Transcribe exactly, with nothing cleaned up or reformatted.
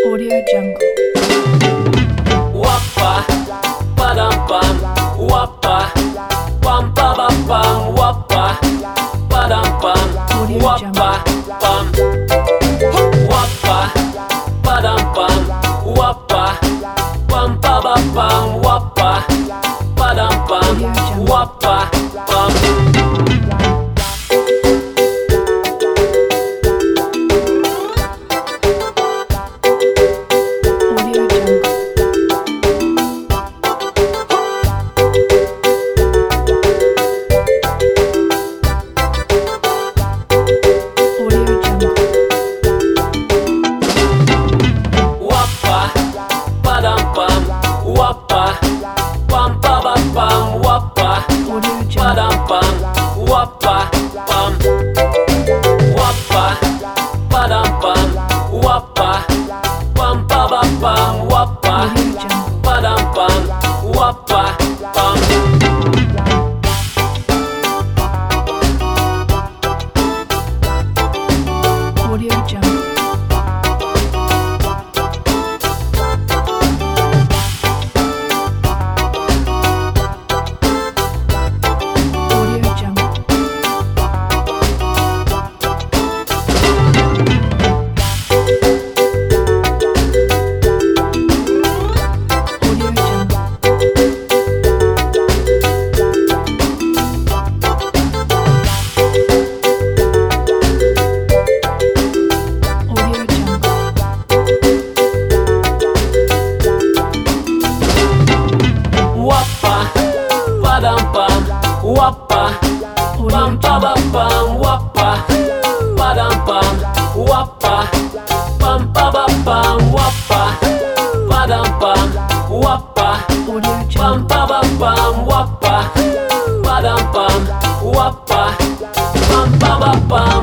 Audio Jungle. Wappa, padam pam, wappa, pam pa ba pam, wappa, padam pam, wappa, pam, wappa, padam pam, wappa, pam pa ba pam, wappa, padam pam, wappa, pam. Padam pam, wappa, pam, wappa, padam pam, wappa, pam pa ba pam, wappa, padam pam, wappa, pam. Audio Jungle. Padam pam, wappa, pam pa ba pam, wappa, padam pam, wappa, pam pa ba pam, wappa, padam pam, wappa, pam pa ba pam, wappa, padam pam, wappa, pam pa ba pam.